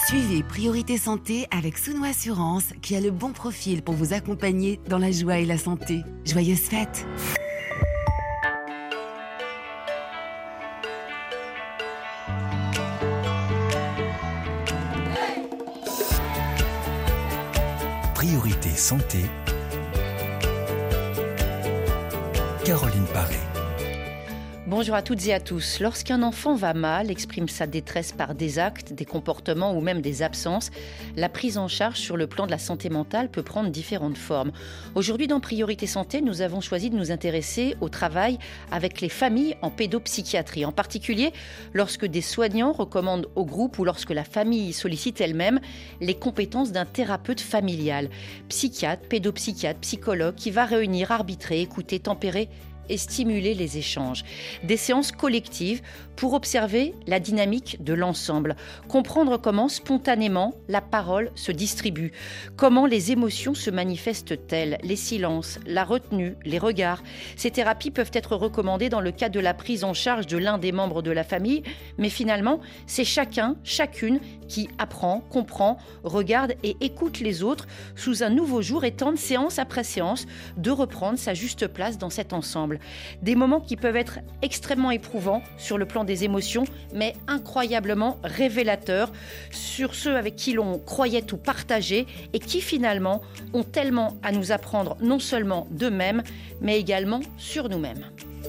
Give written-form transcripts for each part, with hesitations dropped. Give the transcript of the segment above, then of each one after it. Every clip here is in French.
Suivez Priorité Santé avec Souno Assurance qui a le bon profil pour vous accompagner dans la joie et la santé. Joyeuses fêtes! Priorité Santé, Caroline Paré. Bonjour à toutes et à tous. Lorsqu'un enfant va mal, exprime sa détresse par des actes, des comportements ou même des absences, la prise en charge sur le plan de la santé mentale peut prendre différentes formes. Aujourd'hui, dans Priorité Santé, nous avons choisi de nous intéresser au travail avec les familles en pédopsychiatrie. En particulier, lorsque des soignants recommandent au groupe ou lorsque la famille sollicite elle-même les compétences d'un thérapeute familial. Psychiatre, pédopsychiatre, psychologue qui va réunir, arbitrer, écouter, tempérer et stimuler les échanges. Des séances collectives pour observer la dynamique de l'ensemble, comprendre comment spontanément la parole se distribue, comment les émotions se manifestent-elles, les silences, la retenue, les regards. Ces thérapies peuvent être recommandées dans le cadre de la prise en charge de l'un des membres de la famille, mais finalement, c'est chacune qui apprend, comprend, regarde et écoute les autres sous un nouveau jour et tente séance après séance de reprendre sa juste place dans cet ensemble. Des moments qui peuvent être extrêmement éprouvants sur le plan des émotions, mais incroyablement révélateurs sur ceux avec qui l'on croyait tout partager et qui finalement ont tellement à nous apprendre non seulement d'eux-mêmes, mais également sur nous-mêmes.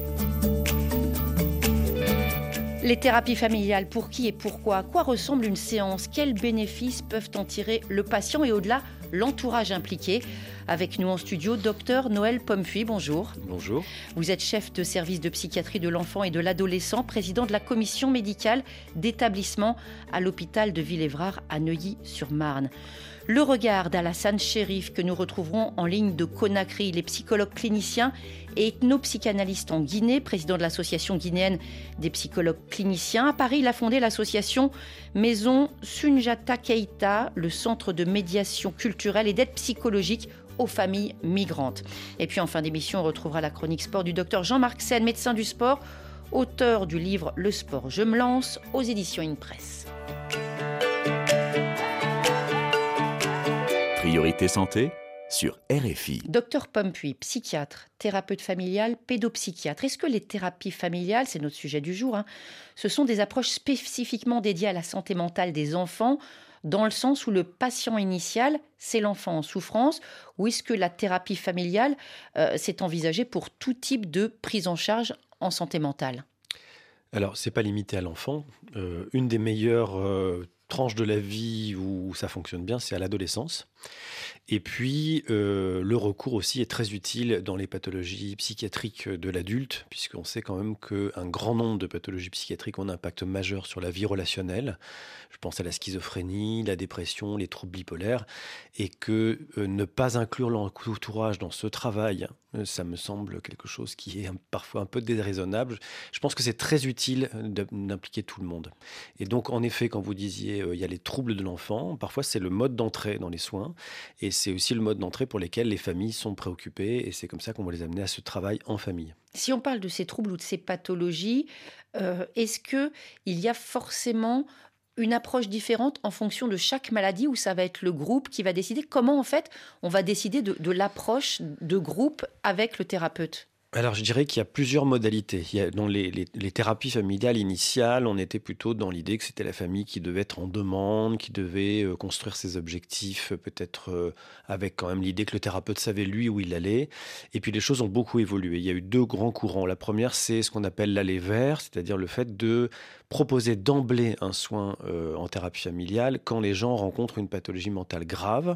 Les thérapies familiales, pour qui et pourquoi? À quoi ressemble une séance? Quels bénéfices peuvent en tirer le patient et au-delà, l'entourage impliqué? Avec nous en studio, Dr Noël Pompuy, bonjour. Bonjour. Vous êtes chef de service de psychiatrie de l'enfant et de l'adolescent, président de la commission médicale d'établissement à l'hôpital de Villévrard à Neuilly-sur-Marne. Le regard d'Alassane Chérif que nous retrouverons en ligne de Conakry. Il est psychologue clinicien et ethnopsychanalyste en Guinée, président de l'association guinéenne des psychologues cliniciens. À Paris, il a fondé l'association Maison Sunjata Keita, le centre de médiation culturelle et d'aide psychologique aux familles migrantes. Et puis en fin d'émission, on retrouvera la chronique sport du docteur Jean-Marc Sen, médecin du sport, auteur du livre Le sport, je me lance, aux éditions InPress. Priorité Santé sur RFI. Docteur Pompuy, psychiatre, thérapeute familial, pédopsychiatre. Est-ce que les thérapies familiales, c'est notre sujet du jour, ce sont des approches spécifiquement dédiées à la santé mentale des enfants, dans le sens où le patient initial, c'est l'enfant en souffrance, ou est-ce que la thérapie familiale s'est envisagée pour tout type de prise en charge en santé mentale? Alors, c'est pas limité à l'enfant. Une des meilleures tranches de la vie où ça fonctionne bien, c'est à l'adolescence. Et puis, le recours aussi est très utile dans les pathologies psychiatriques de l'adulte, puisqu'on sait quand même qu'un grand nombre de pathologies psychiatriques ont un impact majeur sur la vie relationnelle. Je pense à la schizophrénie, la dépression, les troubles bipolaires, et que ne pas inclure l'entourage dans ce travail, ça me semble quelque chose qui est parfois un peu déraisonnable. Je pense que c'est très utile d'impliquer tout le monde. Et donc, en effet, quand vous disiez il y a les troubles de l'enfant, parfois c'est le mode d'entrée dans les soins, et c'est aussi le mode d'entrée pour lesquels les familles sont préoccupées, et c'est comme ça qu'on va les amener à ce travail en famille. Si on parle de ces troubles ou de ces pathologies, est-ce qu'il y a forcément une approche différente en fonction de chaque maladie, où ça va être le groupe qui va décider? Comment en fait on va décider de l'approche de groupe avec le thérapeute? Alors, je dirais qu'il y a plusieurs modalités. Dans les thérapies familiales initiales, on était plutôt dans l'idée que c'était la famille qui devait être en demande, qui devait construire ses objectifs, peut-être avec quand même l'idée que le thérapeute savait lui où il allait. Et puis, les choses ont beaucoup évolué. Il y a eu deux grands courants. La première, c'est ce qu'on appelle l'aller vers, c'est-à-dire le fait de proposer d'emblée un soin en thérapie familiale quand les gens rencontrent une pathologie mentale grave.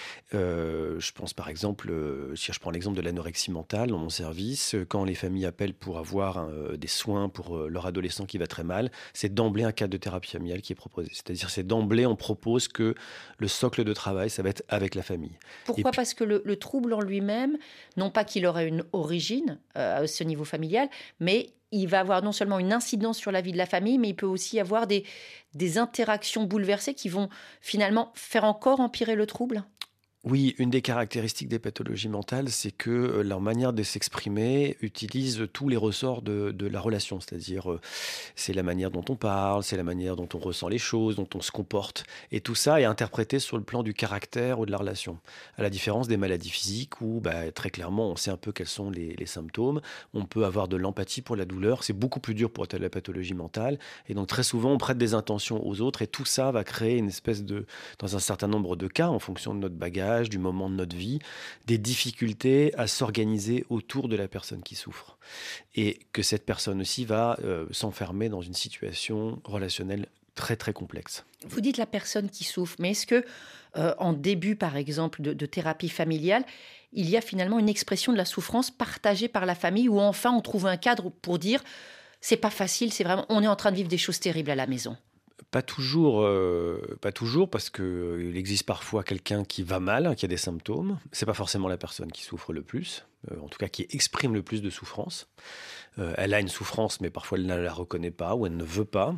Je pense par exemple, si je prends l'exemple de l'anorexie mentale dans mon service, quand les familles appellent pour avoir des soins pour leur adolescent qui va très mal, c'est d'emblée un cadre de thérapie familiale qui est proposé. C'est-à-dire c'est d'emblée on propose que le socle de travail, ça va être avec la famille. Pourquoi ? Parce que le trouble en lui-même, non pas qu'il aurait une origine à ce niveau familial, mais il va avoir non seulement une incidence sur la vie de la famille, mais il peut aussi y avoir des interactions bouleversées qui vont finalement faire encore empirer le trouble. Oui, une des caractéristiques des pathologies mentales, c'est que leur manière de s'exprimer utilise tous les ressorts de la relation. C'est-à-dire, c'est la manière dont on parle, c'est la manière dont on ressent les choses, dont on se comporte. Et tout ça est interprété sur le plan du caractère ou de la relation. À la différence des maladies physiques où, très clairement, on sait un peu quels sont les symptômes. On peut avoir de l'empathie pour la douleur. C'est beaucoup plus dur pour la pathologie mentale. Et donc, très souvent, on prête des intentions aux autres. Et tout ça va créer une espèce de, dans un certain nombre de cas, en fonction de notre bagage, du moment de notre vie, des difficultés à s'organiser autour de la personne qui souffre. Et que cette personne aussi va s'enfermer dans une situation relationnelle très très complexe. Vous dites la personne qui souffre, mais est-ce que en début, par exemple, de thérapie familiale, il y a finalement une expression de la souffrance partagée par la famille où enfin on trouve un cadre pour dire c'est pas facile, c'est vraiment on est en train de vivre des choses terribles à la maison? Pas toujours, parce qu'il existe parfois quelqu'un qui va mal, qui a des symptômes. C'est pas forcément la personne qui souffre le plus, en tout cas qui exprime le plus de souffrance. Elle a une souffrance, mais parfois elle ne la reconnaît pas ou elle ne veut pas.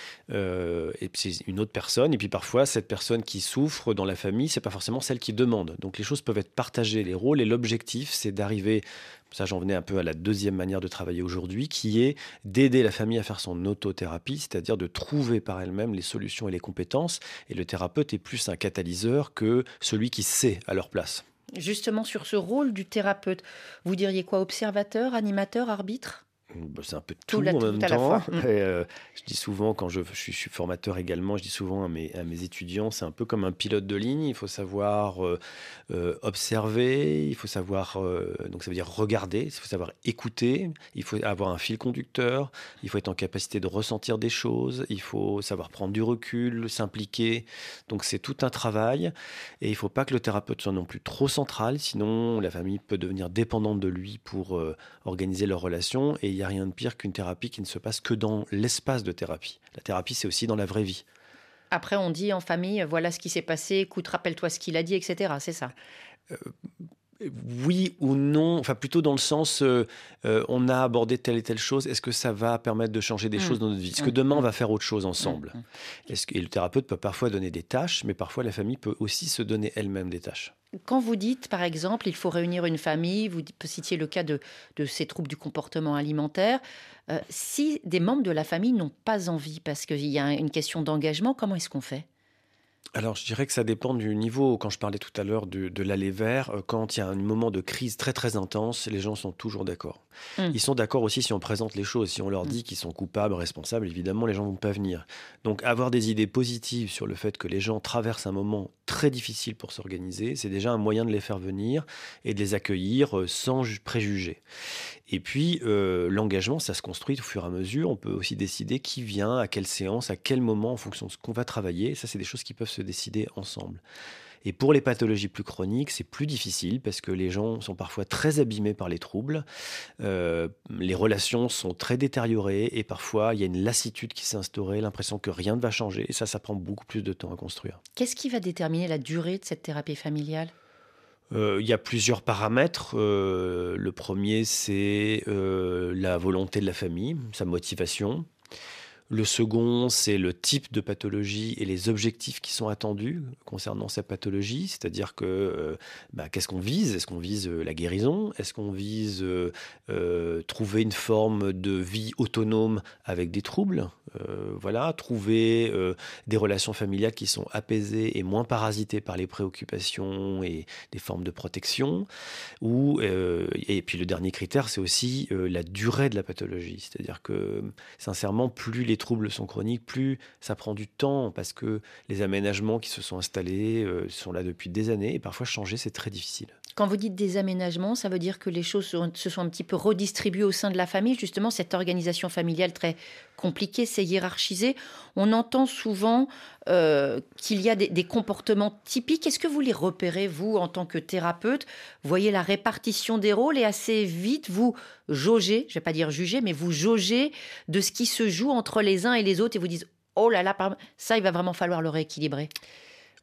Et puis c'est une autre personne. Et puis parfois, cette personne qui souffre dans la famille, c'est pas forcément celle qui demande. Donc les choses peuvent être partagées, les rôles. Et l'objectif, c'est d'arriver, ça j'en venais un peu à la deuxième manière de travailler aujourd'hui, qui est d'aider la famille à faire son autothérapie, c'est-à-dire de trouver par elle-même les solutions et les compétences. Et le thérapeute est plus un catalyseur que celui qui sait à leur place. Justement, sur ce rôle du thérapeute, vous diriez quoi? Observateur, animateur, arbitre? C'est un peu tout en même à la temps. fois. Et, je dis souvent, quand je suis formateur également, je dis souvent à mes étudiants, c'est un peu comme un pilote de ligne. Il faut savoir observer, il faut savoir, donc ça veut dire regarder, il faut savoir écouter, il faut avoir un fil conducteur, il faut être en capacité de ressentir des choses, il faut savoir prendre du recul, s'impliquer. Donc c'est tout un travail et il ne faut pas que le thérapeute soit non plus trop central, sinon la famille peut devenir dépendante de lui pour organiser leur relation. Et il n'y a rien de pire qu'une thérapie qui ne se passe que dans l'espace de thérapie. La thérapie, c'est aussi dans la vraie vie. Après, on dit en famille, voilà ce qui s'est passé, écoute, rappelle-toi ce qu'il a dit, etc. C'est ça? Oui ou non, enfin plutôt dans le sens, on a abordé telle et telle chose, est-ce que ça va permettre de changer des choses dans notre vie? Est-ce que demain, on va faire autre chose ensemble? Et le thérapeute peut parfois donner des tâches, mais parfois la famille peut aussi se donner elle-même des tâches. Quand vous dites, par exemple, il faut réunir une famille, vous citiez le cas de ces troubles du comportement alimentaire, si des membres de la famille n'ont pas envie, parce qu'il y a une question d'engagement, comment est-ce qu'on fait? Alors, je dirais que ça dépend du niveau. Quand je parlais tout à l'heure de l'aller vers, quand il y a un moment de crise très très intense, les gens sont toujours d'accord. Ils sont d'accord aussi si on présente les choses. Si on leur dit qu'ils sont coupables, responsables, évidemment, les gens ne vont pas venir. Donc, avoir des idées positives sur le fait que les gens traversent un moment très difficile pour s'organiser, c'est déjà un moyen de les faire venir et de les accueillir sans préjugés. Et puis, l'engagement, ça se construit au fur et à mesure. On peut aussi décider qui vient, à quelle séance, à quel moment, en fonction de ce qu'on va travailler. Ça, c'est des choses qui peuvent se décider ensemble. Et pour les pathologies plus chroniques, c'est plus difficile parce que les gens sont parfois très abîmés par les troubles. Les relations sont très détériorées et parfois, il y a une lassitude qui s'est instaurée, l'impression que rien ne va changer. Et ça prend beaucoup plus de temps à construire. Qu'est-ce qui va déterminer la durée de cette thérapie familiale? Il y a plusieurs paramètres. Le premier, c'est la volonté de la famille, sa motivation. Le second, c'est le type de pathologie et les objectifs qui sont attendus concernant cette pathologie. C'est-à-dire que qu'est-ce qu'on vise? Est-ce qu'on vise la guérison? Est-ce qu'on vise trouver une forme de vie autonome avec des troubles? Trouver des relations familiales qui sont apaisées et moins parasitées par les préoccupations et des formes de protection. Et puis le dernier critère, c'est aussi la durée de la pathologie. C'est-à-dire que, sincèrement, plus les troubles sont chroniques, plus ça prend du temps parce que les aménagements qui se sont installés sont là depuis des années et parfois changer, c'est très difficile. Quand vous dites des aménagements, ça veut dire que les choses se sont un petit peu redistribuées au sein de la famille, justement, cette organisation familiale très compliquée, c'est hiérarchisé. On entend souvent qu'il y a des comportements typiques. Est-ce que vous les repérez, vous, en tant que thérapeute? Vous voyez la répartition des rôles et assez vite, vous jaugez, je ne vais pas dire juger, mais vous jaugez de ce qui se joue entre les uns et les autres et vous dites « Oh là là, ça, il va vraiment falloir le rééquilibrer ».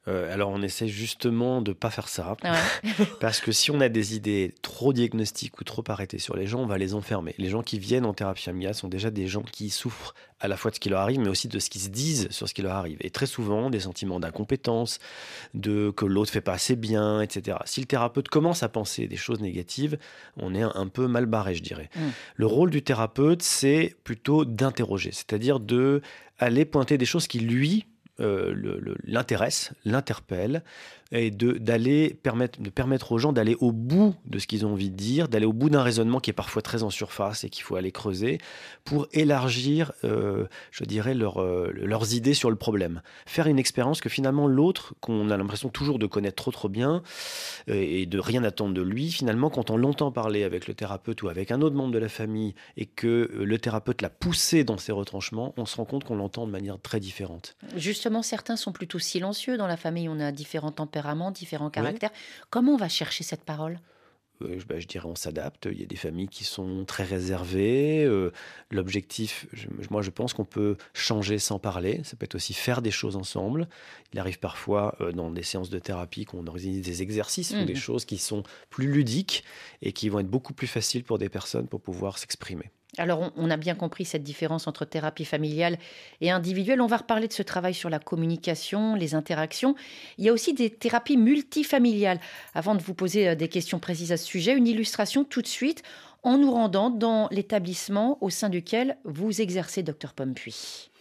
Alors on essaie justement de ne pas faire ça, Ouais. parce que si on a des idées trop diagnostiques ou trop arrêtées sur les gens, on va les enfermer. Les gens qui viennent en thérapie familiale sont déjà des gens qui souffrent à la fois de ce qui leur arrive, mais aussi de ce qu'ils se disent sur ce qui leur arrive. Et très souvent, des sentiments d'incompétence, de que l'autre fait pas assez bien, etc. Si le thérapeute commence à penser des choses négatives, on est un peu mal barré, je dirais. Le rôle du thérapeute, c'est plutôt d'interroger, c'est-à-dire de aller pointer des choses qui, lui, l'intéressent, l'interpellent, et de permettre aux gens d'aller au bout de ce qu'ils ont envie de dire, d'aller au bout d'un raisonnement qui est parfois très en surface et qu'il faut aller creuser pour élargir, je dirais, leurs idées sur le problème. Faire une expérience que finalement l'autre, qu'on a l'impression toujours de connaître trop bien et de rien attendre de lui, finalement, quand on l'entend parler avec le thérapeute ou avec un autre membre de la famille et que le thérapeute l'a poussé dans ses retranchements, on se rend compte qu'on l'entend de manière très différente. Justement, certains sont plutôt silencieux dans la famille. On a différents tempéraments, différents caractères. Comment on va chercher cette parole ? Je dirais on s'adapte. Il y a des familles qui sont très réservées. L'objectif, moi je pense qu'on peut changer sans parler. Ça peut être aussi faire des choses ensemble. Il arrive parfois dans des séances de thérapie qu'on organise des exercices ou des choses qui sont plus ludiques et qui vont être beaucoup plus faciles pour des personnes pour pouvoir s'exprimer. Alors, on a bien compris cette différence entre thérapie familiale et individuelle. On va reparler de ce travail sur la communication, les interactions. Il y a aussi des thérapies multifamiliales. Avant de vous poser des questions précises à ce sujet, une illustration tout de suite en nous rendant dans l'établissement au sein duquel vous exercez, Dr Pompuy.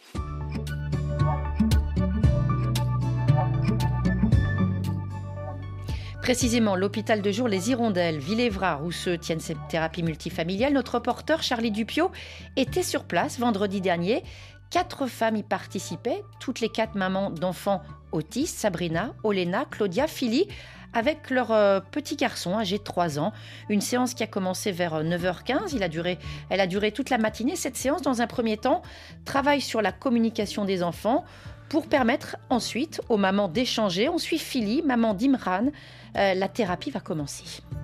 Précisément, l'hôpital de jour Les Hirondelles, Villévrard, où se tiennent ces thérapies multifamiliales. Notre reporter Charlie Dupiot était sur place vendredi dernier. 4 femmes y participaient, toutes les 4 mamans d'enfants autistes, Sabrina, Olena, Claudia, Philly, avec leur petit garçon âgé de 3 ans. Une séance qui a commencé vers 9h15. Elle a duré toute la matinée. Cette séance, dans un premier temps, travaille sur la communication des enfants pour permettre ensuite aux mamans d'échanger. On suit Philly, maman d'Imran. La thérapie va commencer.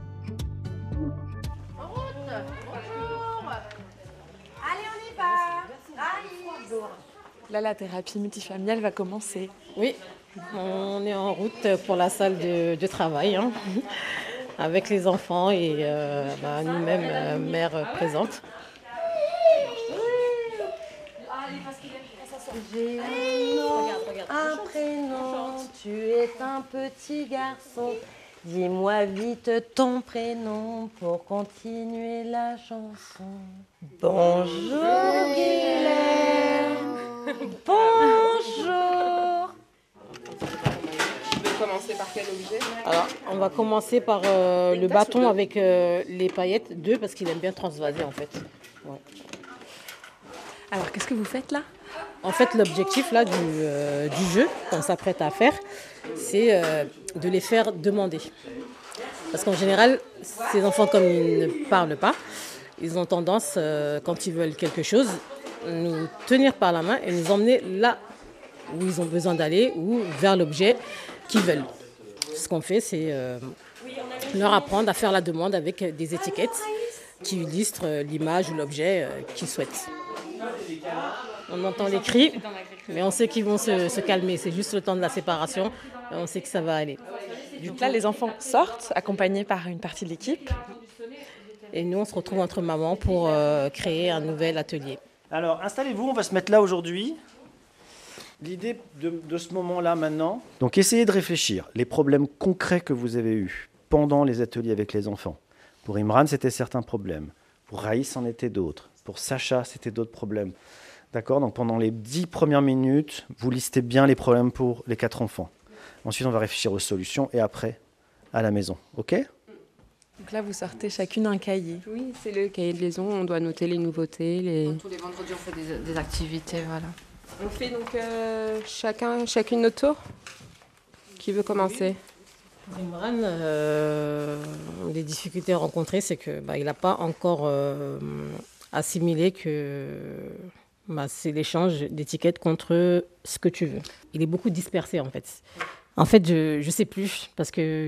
En route. Bonjour. Allez, on y va. Allez. Là, la thérapie multifamiliale va commencer. Oui, on est en route pour la salle de travail, avec les enfants et nous-mêmes, mères présentes. J'ai un prénom, tu es un petit garçon. Dis-moi vite ton prénom pour continuer la chanson. Bonjour Guylaine. Bonjour. Tu veux commencer par quel objet? Alors, on va commencer par le bâton avec les paillettes, 2 parce qu'il aime bien transvaser en fait. Ouais. Alors, qu'est-ce que vous faites là? En fait, l'objectif là du jeu qu'on s'apprête à faire, c'est de les faire demander. Parce qu'en général, ces enfants, comme ils ne parlent pas, ils ont tendance, quand ils veulent quelque chose, nous tenir par la main et nous emmener là où ils ont besoin d'aller ou vers l'objet qu'ils veulent. Ce qu'on fait, c'est leur apprendre à faire la demande avec des étiquettes qui illustrent l'image ou l'objet qu'ils souhaitent. On entend les cris, mais on sait qu'ils vont se calmer. C'est juste le temps de la séparation et on sait que ça va aller. Donc là, les enfants sortent, accompagnés par une partie de l'équipe. Et nous, on se retrouve entre mamans pour créer un nouvel atelier. Alors, installez-vous, on va se mettre là aujourd'hui. L'idée de ce moment-là maintenant. Donc essayez de réfléchir. Les problèmes concrets que vous avez eus pendant les ateliers avec les enfants. Pour Imran, c'était certains problèmes. Pour Raïs, c'en était d'autres. Pour Sacha, c'était d'autres problèmes. D'accord ? Donc pendant les 10 premières minutes, vous listez bien les problèmes pour les 4 enfants. Ensuite, on va réfléchir aux solutions et après, à la maison. OK ? Donc là, vous sortez chacune un cahier. Oui, c'est le cahier de liaison. On doit noter les nouveautés. Tous les vendredis, on fait des activités, voilà. On fait donc chacune notre tour. Qui veut commencer ? Pour Imran, les difficultés rencontrées, c'est qu'il n'a pas encore assimilé que c'est l'échange d'étiquettes contre ce que tu veux. Il est beaucoup dispersé en fait. En fait, je ne sais plus parce qu'il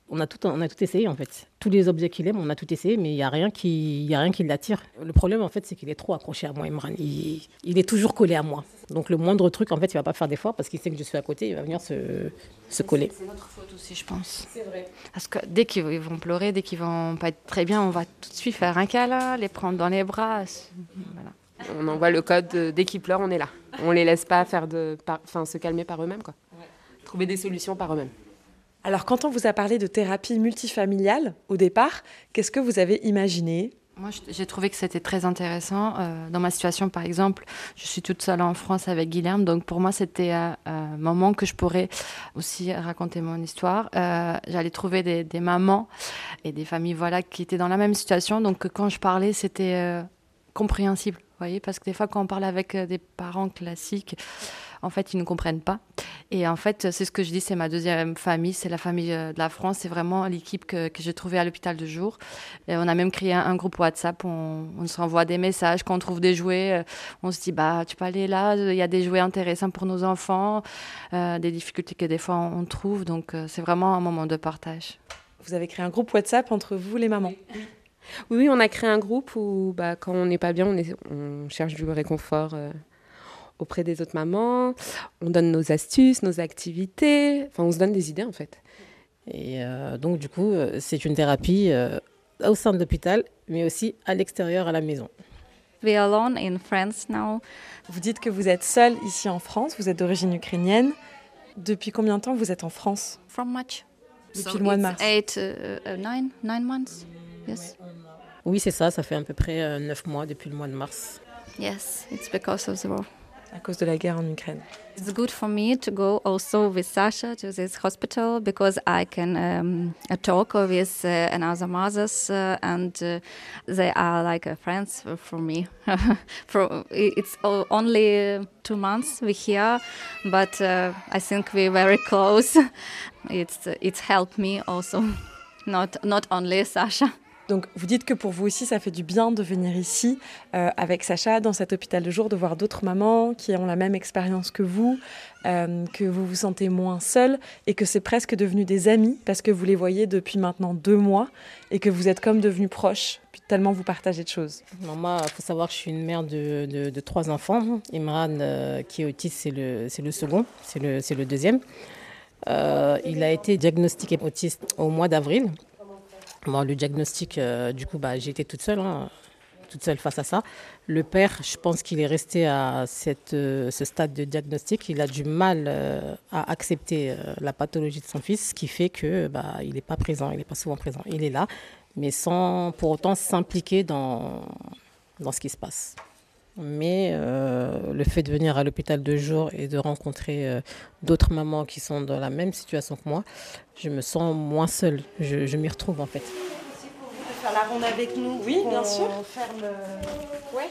On a tout essayé en fait. Tous les objets qu'il aime, on a tout essayé, mais il n'y a rien qui l'attire. Le problème en fait, c'est qu'il est trop accroché à moi, Imran. Il est toujours collé à moi. Donc le moindre truc, en fait, il ne va pas faire d'efforts parce qu'il sait que je suis à côté, il va venir se coller. C'est notre faute aussi, je pense. C'est vrai. Parce que dès qu'ils vont pleurer, dès qu'ils vont pas être très bien, on va tout de suite faire un câlin, les prendre dans les bras. Voilà. On envoie le code, dès qu'ils pleurent, on est là. On les laisse pas se calmer par eux-mêmes, quoi. Trouver des solutions par eux-mêmes. Alors, quand on vous a parlé de thérapie multifamiliale, au départ, qu'est-ce que vous avez imaginé ? Moi, j'ai trouvé que c'était très intéressant. Dans ma situation, par exemple, je suis toute seule en France avec Guilherme. Donc, pour moi, c'était un moment que je pourrais aussi raconter mon histoire. J'allais trouver des mamans et des familles qui étaient dans la même situation. Donc, quand je parlais, c'était compréhensible. Vous voyez, parce que des fois, quand on parle avec des parents classiques, en fait, ils ne comprennent pas. Et en fait, c'est ce que je dis, c'est ma deuxième famille, c'est la famille de la France. C'est vraiment l'équipe que j'ai trouvée à l'hôpital de jour. Et on a même créé un groupe WhatsApp, on s'envoie des messages. Quand on trouve des jouets, on se dit, tu peux aller là, il y a des jouets intéressants pour nos enfants, des difficultés que des fois on trouve. Donc, c'est vraiment un moment de partage. Vous avez créé un groupe WhatsApp entre vous, les mamans ? Oui, on a créé un groupe où, quand on n'est pas bien, on cherche du réconfort auprès des autres mamans. On donne nos astuces, nos activités. Enfin, on se donne des idées, en fait. Et donc, du coup, c'est une thérapie au sein de l'hôpital, mais aussi à l'extérieur, à la maison. We are alone in France now. Vous dites que vous êtes seule ici en France, vous êtes d'origine ukrainienne. Depuis combien de temps vous êtes en France ? From March. Depuis le mois de mars. 9 months. Yes. Oui, c'est ça, ça fait à peu près 9 mois depuis le mois de mars. Yes, it's because of the war. À cause de la guerre en Ukraine. It's good for me to go also with Sasha to this hospital because I can talk with another mothers and they are like friends for me. It's only 2 months we're here, but I think we're very close. It's helped me also, not only Sasha. Donc, vous dites que pour vous aussi, ça fait du bien de venir ici avec Sacha dans cet hôpital de jour, de voir d'autres mamans qui ont la même expérience que vous vous sentez moins seule et que c'est presque devenu des amis parce que vous les voyez depuis maintenant 2 mois et que vous êtes comme devenus proches, tellement vous partagez de choses. Moi, il faut savoir que je suis une mère de 3 enfants. Imran, qui est autiste, c'est le second, c'est le deuxième. Il a été diagnostiqué autiste au mois d'avril. Bon, le diagnostic, du coup, j'ai été toute seule face à ça. Le père, je pense qu'il est resté à ce stade de diagnostic. Il a du mal à accepter la pathologie de son fils, ce qui fait que il n'est pas présent, il n'est pas souvent présent. Il est là, mais sans pour autant s'impliquer dans ce qui se passe. Mais le fait de venir à l'hôpital de jour et de rencontrer d'autres mamans qui sont dans la même situation que moi, je me sens moins seule. Je m'y retrouve en fait. Si pour vous de faire la ronde avec nous, oui, bien sûr. On ferme. Ouais.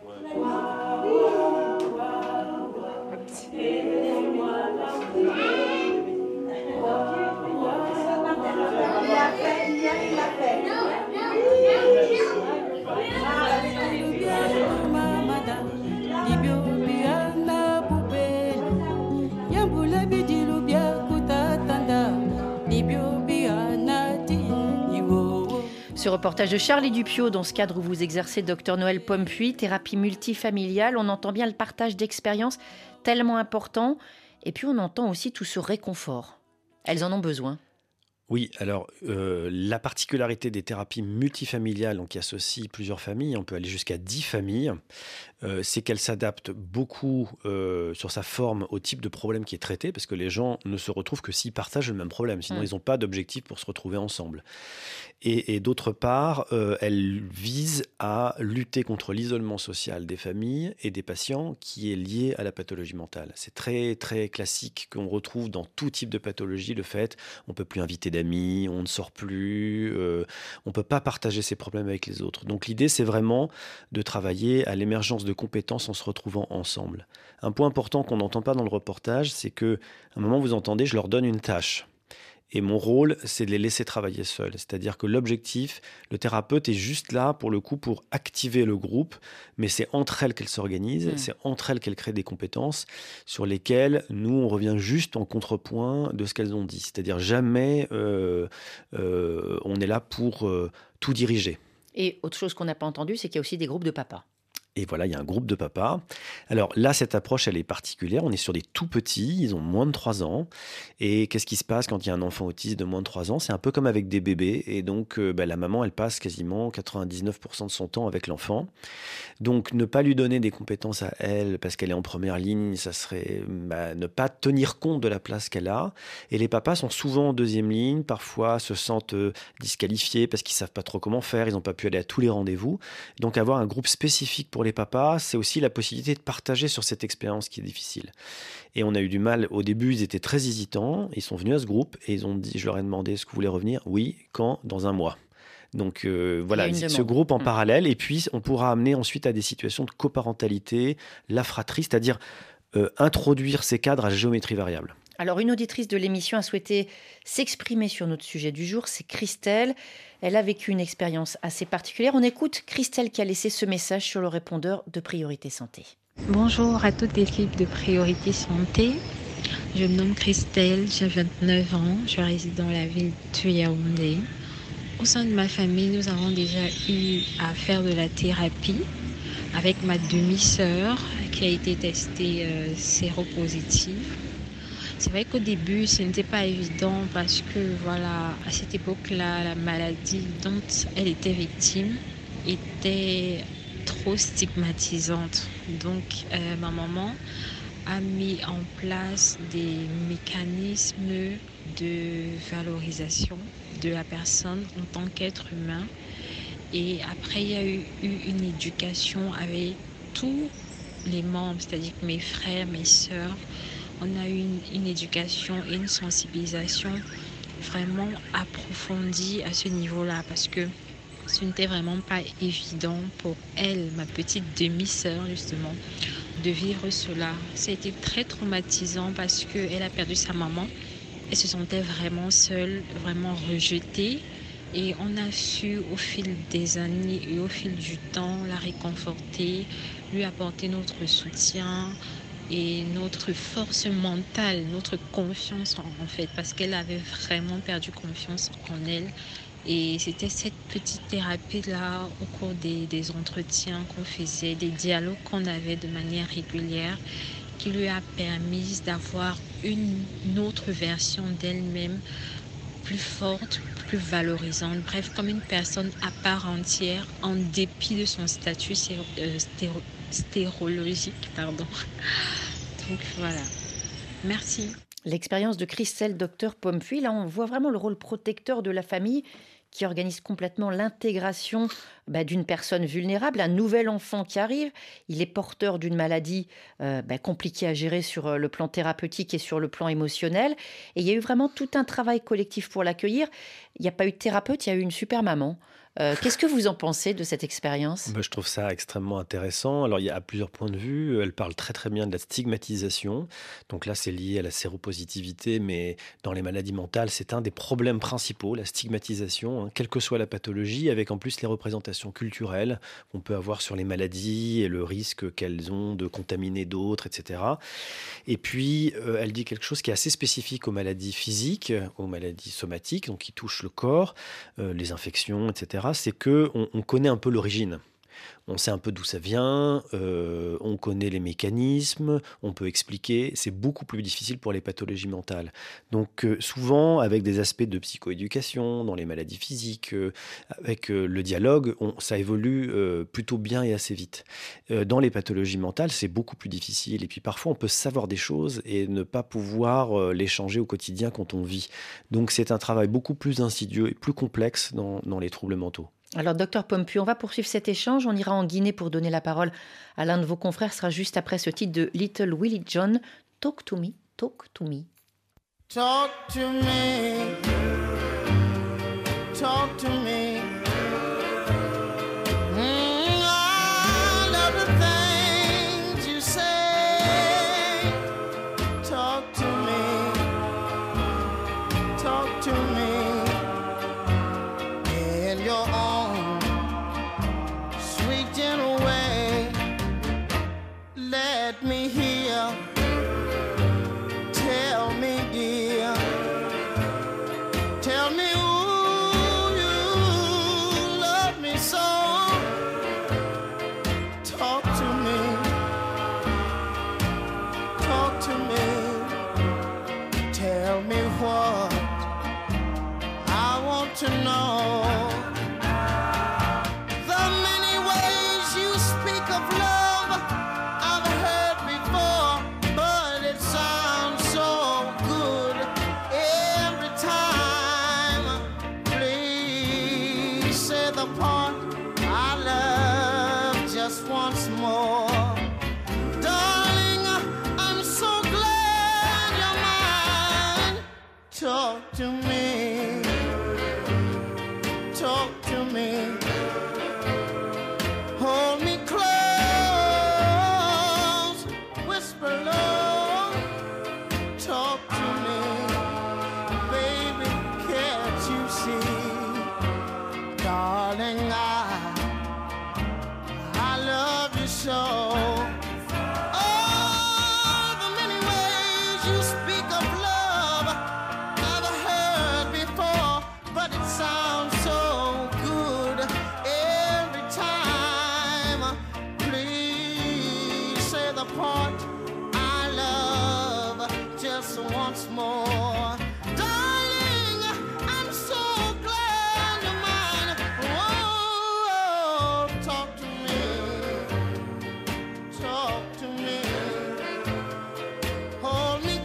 Ce reportage de Charlie Dupiot, dans ce cadre où vous exercez Dr Noël Pompuy, thérapie multifamiliale, on entend bien le partage d'expériences tellement important, et puis on entend aussi tout ce réconfort. Elles en ont besoin. Oui, alors la particularité des thérapies multifamiliales, donc qui associent plusieurs familles, on peut aller jusqu'à 10 familles, c'est qu'elles s'adaptent beaucoup sur sa forme au type de problème qui est traité, parce que les gens ne se retrouvent que s'ils partagent le même problème, sinon ils n'ont pas d'objectif pour se retrouver ensemble. Et d'autre part, elles visent à lutter contre l'isolement social des familles et des patients qui est lié à la pathologie mentale. C'est très, très classique qu'on retrouve dans tout type de pathologie, le fait on ne peut plus inviter d'amis, on ne sort plus, on ne peut pas partager ses problèmes avec les autres. Donc l'idée, c'est vraiment de travailler à l'émergence de compétences en se retrouvant ensemble. Un point important qu'on n'entend pas dans le reportage, c'est qu'à un moment, vous entendez, je leur donne une tâche. Et mon rôle, c'est de les laisser travailler seuls. C'est-à-dire que l'objectif, le thérapeute est juste là, pour le coup, pour activer le groupe, mais c'est entre elles qu'elles s'organisent, c'est entre elles qu'elles créent des compétences sur lesquelles nous, on revient juste en contrepoint de ce qu'elles ont dit. C'est-à-dire jamais on est là pour tout diriger. Et autre chose qu'on n'a pas entendue, c'est qu'il y a aussi des groupes de papas. Et voilà, il y a un groupe de papas. Alors là, cette approche, elle est particulière. On est sur des tout petits, ils ont moins de 3 ans. Et qu'est-ce qui se passe quand il y a un enfant autiste de moins de 3 ans? C'est un peu comme avec des bébés. Et donc, la maman, elle passe quasiment 99% de son temps avec l'enfant. Donc, ne pas lui donner des compétences à elle parce qu'elle est en première ligne, ça serait ne pas tenir compte de la place qu'elle a. Et les papas sont souvent en deuxième ligne, parfois se sentent disqualifiés parce qu'ils ne savent pas trop comment faire, ils n'ont pas pu aller à tous les rendez-vous. Donc, avoir un groupe spécifique pour les papas, c'est aussi la possibilité de partager sur cette expérience qui est difficile. Et on a eu du mal. Au début, ils étaient très hésitants. Ils sont venus à ce groupe et ils ont dit, je leur ai demandé, est-ce que vous voulez revenir? Oui, quand? Dans un mois. Donc voilà, ce groupe en parallèle. Et puis, on pourra amener ensuite à des situations de coparentalité, la fratrie, c'est-à-dire introduire ces cadres à géométrie variable. Alors, une auditrice de l'émission a souhaité s'exprimer sur notre sujet du jour, c'est Christelle. Elle a vécu une expérience assez particulière. On écoute Christelle qui a laissé ce message sur le répondeur de Priorité Santé. Bonjour à toute l'équipe de Priorité Santé. Je me nomme Christelle, j'ai 29 ans, je réside dans la ville de Yaoundé. Au sein de ma famille, nous avons déjà eu à faire de la thérapie avec ma demi-sœur qui a été testée séropositive. C'est vrai qu'au début, ce n'était pas évident parce que, voilà, à cette époque-là, la maladie dont elle était victime était trop stigmatisante. Donc, ma maman a mis en place des mécanismes de valorisation de la personne en tant qu'être humain. Et après, il y a eu une éducation avec tous les membres, c'est-à-dire mes frères, mes sœurs. On a eu une éducation et une sensibilisation vraiment approfondie à ce niveau-là parce que ce n'était vraiment pas évident pour elle, ma petite demi-sœur justement, de vivre cela. Ça a été très traumatisant parce qu'elle a perdu sa maman. Elle se sentait vraiment seule, vraiment rejetée. Et on a su au fil des années et au fil du temps la réconforter, lui apporter notre soutien et notre force mentale, notre confiance en fait, parce qu'elle avait vraiment perdu confiance en elle. Et c'était cette petite thérapie-là, au cours des entretiens qu'on faisait, des dialogues qu'on avait de manière régulière, qui lui a permis d'avoir une autre version d'elle-même, plus forte, plus valorisante, bref, comme une personne à part entière, en dépit de son statut stérologique. Donc voilà, merci. L'expérience de Christelle, docteur Pompuy, là on voit vraiment le rôle protecteur de la famille qui organise complètement l'intégration d'une personne vulnérable, un nouvel enfant qui arrive. Il est porteur d'une maladie compliquée à gérer sur le plan thérapeutique et sur le plan émotionnel. Et il y a eu vraiment tout un travail collectif pour l'accueillir. Il n'y a pas eu de thérapeute, il y a eu une super maman. Qu'est-ce que vous en pensez de cette expérience ? Je trouve ça extrêmement intéressant. Alors, il y a plusieurs points de vue. Elle parle très très bien de la stigmatisation. Donc là, c'est lié à la séropositivité, mais dans les maladies mentales, c'est un des problèmes principaux, la stigmatisation, quelle que soit la pathologie, avec en plus les représentations culturelles qu'on peut avoir sur les maladies et le risque qu'elles ont de contaminer d'autres, etc. Et puis, elle dit quelque chose qui est assez spécifique aux maladies physiques, aux maladies somatiques, donc qui touchent le corps, les infections, etc. C'est qu'on connaît un peu l'origine. On sait un peu d'où ça vient, on connaît les mécanismes, on peut expliquer. C'est beaucoup plus difficile pour les pathologies mentales. Donc souvent, avec des aspects de psychoéducation, dans les maladies physiques, avec le dialogue, ça évolue plutôt bien et assez vite. Dans les pathologies mentales, c'est beaucoup plus difficile. Et puis parfois, on peut savoir des choses et ne pas pouvoir les changer au quotidien quand on vit. Donc c'est un travail beaucoup plus insidieux et plus complexe dans les troubles mentaux. Alors, docteur Pompuy, on va poursuivre cet échange. On ira en Guinée pour donner la parole à l'un de vos confrères. Ce sera juste après ce titre de Little Willie John, Talk to me, talk to me. Talk to me, talk to me. I love the things you say. Talk to me, talk to me. to me, talk to me, hold me close, whisper low, talk to me, baby, can't you see, darling, I love you so. Once more, darling, I'm so glad you're mine. Oh, talk to me, hold me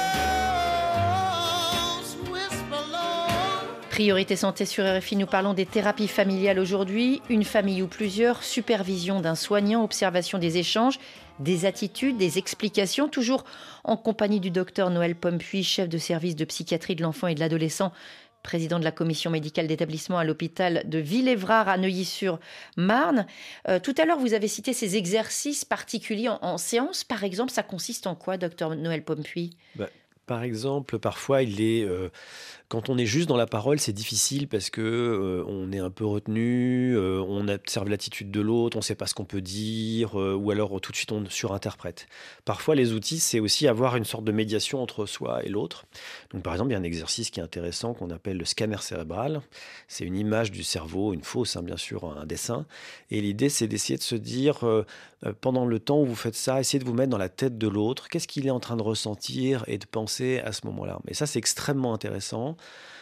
close, whisper low. Priorité santé sur RFI, nous parlons des thérapies familiales aujourd'hui. Une famille ou plusieurs, supervision d'un soignant, observation des échanges, des attitudes, des explications, toujours en compagnie du docteur Noël Pompuy, chef de service de psychiatrie de l'enfant et de l'adolescent, président de la commission médicale d'établissement à l'hôpital de Villévrard à Neuilly-sur-Marne. Tout à l'heure, vous avez cité ces exercices particuliers en séance. Par exemple, ça consiste en quoi, docteur Noël Pompuy ? Par exemple, parfois, quand on est juste dans la parole, c'est difficile parce que on est un peu retenu, on observe l'attitude de l'autre, on ne sait pas ce qu'on peut dire, ou alors tout de suite on surinterprète. Parfois, les outils, c'est aussi avoir une sorte de médiation entre soi et l'autre. Donc, par exemple, il y a un exercice qui est intéressant qu'on appelle le scanner cérébral. C'est une image du cerveau, une fausse, bien sûr, un dessin. Et l'idée, c'est d'essayer de se dire, pendant le temps où vous faites ça, essayez de vous mettre dans la tête de l'autre. Qu'est-ce qu'il est en train de ressentir et de penser à ce moment-là. Mais ça, c'est extrêmement intéressant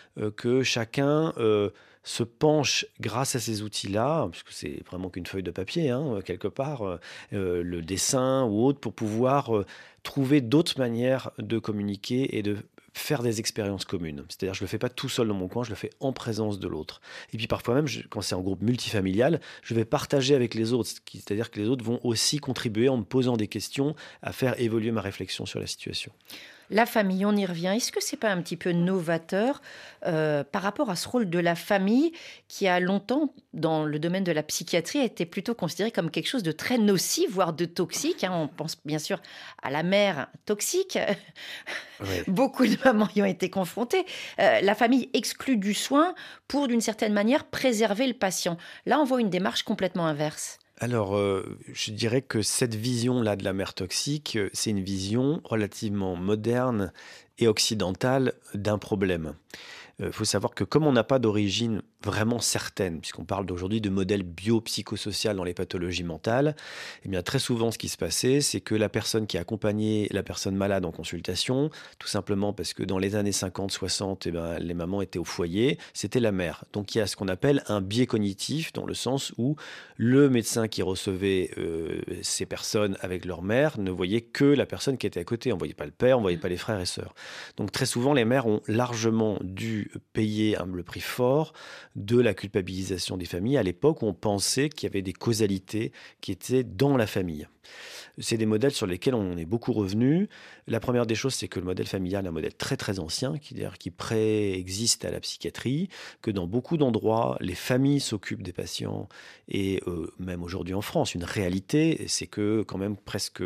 que chacun se penche grâce à ces outils-là, puisque c'est vraiment qu'une feuille de papier, quelque part, le dessin ou autre, pour pouvoir trouver d'autres manières de communiquer et de faire des expériences communes. C'est-à-dire, je ne le fais pas tout seul dans mon coin, je le fais en présence de l'autre. Et puis parfois même, quand c'est en groupe multifamilial, je vais partager avec les autres. C'est-à-dire que les autres vont aussi contribuer en me posant des questions à faire évoluer ma réflexion sur la situation. La famille, on y revient. Est-ce que c'est pas un petit peu novateur par rapport à ce rôle de la famille qui a longtemps, dans le domaine de la psychiatrie, a été plutôt considéré comme quelque chose de très nocif, voire de toxique. On pense bien sûr à la mère toxique. Oui. Beaucoup de mamans y ont été confrontées. La famille exclue du soin pour, d'une certaine manière, préserver le patient. Là, on voit une démarche complètement inverse. Alors, je dirais que cette vision-là de la mère toxique, c'est une vision relativement moderne et occidentale d'un problème. Il faut savoir que comme on n'a pas d'origine vraiment certaine, puisqu'on parle aujourd'hui de modèle biopsychosocial dans les pathologies mentales, eh bien très souvent ce qui se passait, c'est que la personne qui accompagnait la personne malade en consultation, tout simplement parce que dans les années 50-60, les mamans étaient au foyer, c'était la mère. Donc il y a ce qu'on appelle un biais cognitif, dans le sens où le médecin qui recevait ces personnes avec leur mère ne voyait que la personne qui était à côté. On ne voyait pas le père, on ne voyait pas les frères et sœurs. Donc très souvent, les mères ont largement dû payer le prix fort de la culpabilisation des familles à l'époque où on pensait qu'il y avait des causalités qui étaient dans la famille. C'est des modèles sur lesquels on est beaucoup revenu. La première des choses, c'est que le modèle familial est un modèle très très ancien, qui préexiste à la psychiatrie, que dans beaucoup d'endroits, les familles s'occupent des patients et même aujourd'hui en France, une réalité, c'est que quand même presque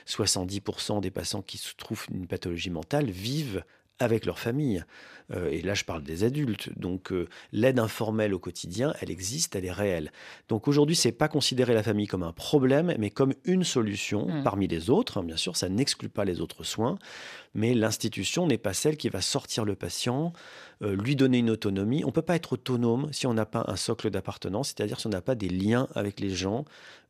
70% des patients qui se trouvent une pathologie mentale vivent avec leur famille. Et là, je parle des adultes. Donc, l'aide informelle au quotidien, elle existe, elle est réelle. Donc, aujourd'hui, c'est pas considérer la famille comme un problème, mais comme une solution parmi les autres. Bien sûr, ça n'exclut pas les autres soins, mais l'institution n'est pas celle qui va sortir le patient, lui donner une autonomie. On ne peut pas être autonome si on n'a pas un socle d'appartenance, c'est-à-dire si on n'a pas des liens avec les gens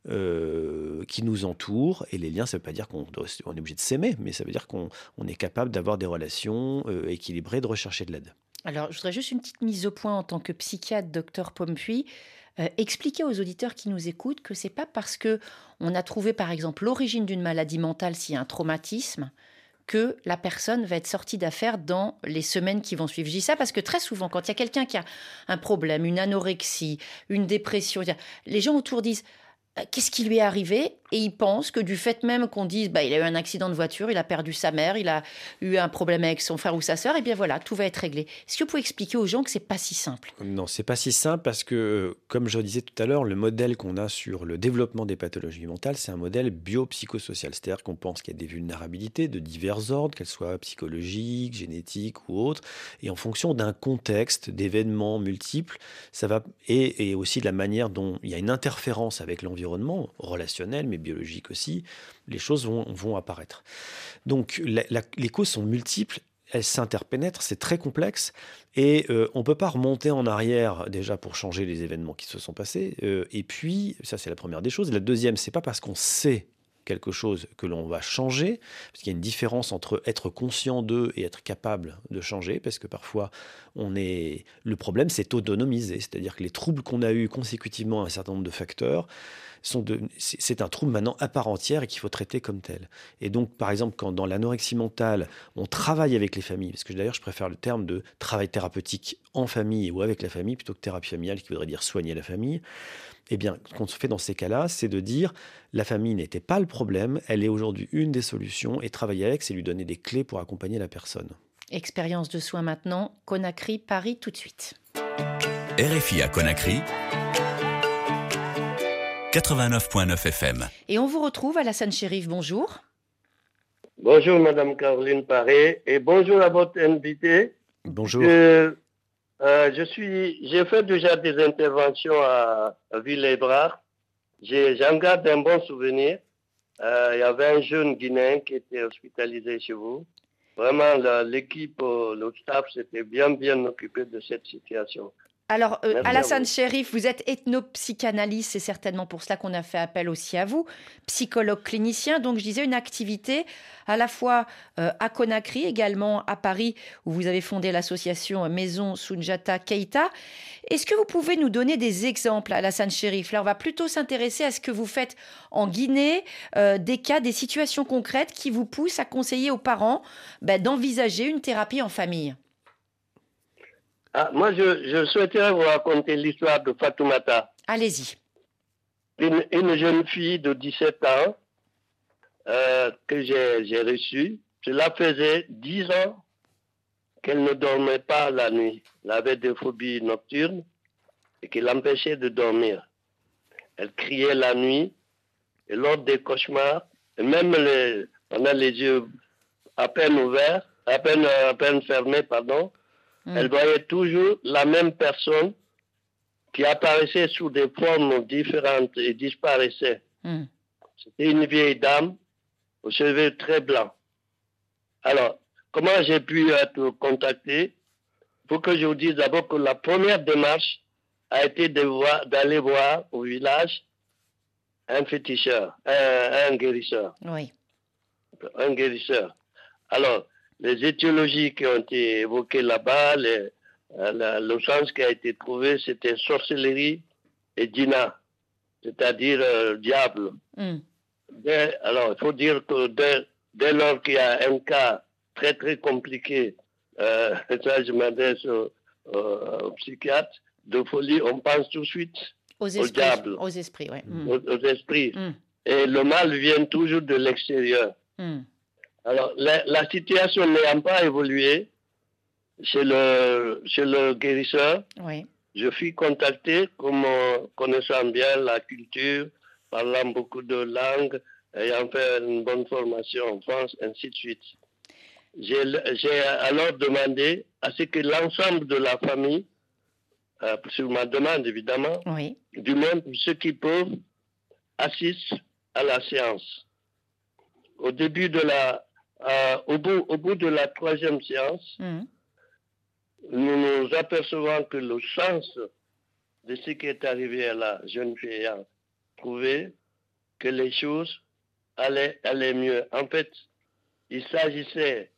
qui nous entourent. Et les liens, ça ne veut pas dire qu'on est obligé de s'aimer, mais ça veut dire qu'on est capable d'avoir des relations équilibrées, de rechercher de l'aide. Alors, je voudrais juste une petite mise au point en tant que psychiatre, docteur Pompuy. Expliquer aux auditeurs qui nous écoutent que ce n'est pas parce qu'on a trouvé, par exemple, l'origine d'une maladie mentale, s'il y a un traumatisme, que la personne va être sortie d'affaire dans les semaines qui vont suivre. Je dis ça parce que très souvent, quand il y a quelqu'un qui a un problème, une anorexie, une dépression, les gens autour disent qu'est-ce qui lui est arrivé? Et il pense que du fait même qu'on dise il a eu un accident de voiture, il a perdu sa mère, il a eu un problème avec son frère ou sa sœur, et bien voilà, tout va être réglé. Est-ce que vous pouvez expliquer aux gens que c'est pas si simple? Non, c'est pas si simple parce que, comme je disais tout à l'heure, le modèle qu'on a sur le développement des pathologies mentales, c'est un modèle biopsychosocial. C'est-à-dire qu'on pense qu'il y a des vulnérabilités de divers ordres, qu'elles soient psychologiques, génétiques ou autres, et en fonction d'un contexte, d'événements multiples, ça va, et aussi de la manière dont il y a une interférence avec l'environnement, relationnel, mais biologique aussi, les choses vont apparaître. Donc les causes sont multiples, elles s'interpénètrent, c'est très complexe, et on ne peut pas remonter en arrière déjà pour changer les événements qui se sont passés. Et puis, ça c'est la première des choses. La deuxième, c'est pas parce qu'on sait quelque chose que l'on va changer, parce qu'il y a une différence entre être conscient d'eux et être capable de changer, parce que parfois le problème c'est autonomiser, c'est-à-dire que les troubles qu'on a eus consécutivement à un certain nombre de facteurs, c'est un trouble maintenant à part entière et qu'il faut traiter comme tel. Et donc, par exemple, quand dans l'anorexie mentale, on travaille avec les familles, parce que d'ailleurs, je préfère le terme de travail thérapeutique en famille ou avec la famille, plutôt que thérapie familiale, qui voudrait dire soigner la famille, eh bien, ce qu'on fait dans ces cas-là, c'est de dire la famille n'était pas le problème, elle est aujourd'hui une des solutions, et travailler avec, c'est lui donner des clés pour accompagner la personne. Expérience de soins maintenant, Conakry, Paris, tout de suite. RFI à Conakry, 89.9 FM. Et on vous retrouve à Alassane Chérif, bonjour. Bonjour Madame Caroline Paré et bonjour à votre invité. Bonjour. J'ai fait déjà des interventions à Ville-et-Bras. J'en garde un bon souvenir. Il y avait un jeune Guinéen qui était hospitalisé chez vous. Vraiment, l'équipe, le staff s'était bien occupé de cette situation. Alors, Alassane Chérif, vous êtes ethnopsychanalyste, c'est certainement pour cela qu'on a fait appel aussi à vous, psychologue clinicien. Donc, je disais, une activité à la fois à Conakry, également à Paris, où vous avez fondé l'association Maison Soundiata Keïta. Est-ce que vous pouvez nous donner des exemples, Alassane Chérif? Là, on va plutôt s'intéresser à ce que vous faites en Guinée, des cas, des situations concrètes qui vous poussent à conseiller aux parents d'envisager une thérapie en famille. Moi, je souhaiterais vous raconter l'histoire de Fatoumata. Allez-y. Une jeune fille de 17 ans que j'ai reçue. Cela faisait 10 ans qu'elle ne dormait pas la nuit. Elle avait des phobies nocturnes et qui l'empêchaient de dormir. Elle criait la nuit et lors des cauchemars, et même on a les yeux à peine ouverts, à peine fermés, pardon. Elle voyait toujours la même personne qui apparaissait sous des formes différentes et disparaissait. C'était une vieille dame aux cheveux très blancs. Alors, comment j'ai pu être contacté? Il faut que je vous dise d'abord que la première démarche a été d'aller voir au village un féticheur, un guérisseur. Oui. Un guérisseur. Alors, les étiologies qui ont été évoquées là-bas, le sens qui a été trouvé, c'était sorcellerie et djinna, c'est-à-dire diable. Alors, il faut dire que dès lors qu'il y a un cas très très compliqué, ça je m'adresse au psychiatre, de folie, on pense tout de suite au diable. Aux esprits, oui. Aux esprits. Et le mal vient toujours de l'extérieur. Alors, la situation n'ayant pas évolué chez le guérisseur, oui. Je fus contacté comme connaissant bien la culture, parlant beaucoup de langues, ayant fait une bonne formation en France, ainsi de suite. J'ai alors demandé à ce que l'ensemble de la famille, sur ma demande évidemment, oui. du moins pour ceux qui peuvent, assistent à la séance. Au bout de la troisième séance, nous nous apercevons que le sens de ce qui est arrivé à la jeune fille ayant trouvé que les choses allaient mieux. En fait, il s'agissait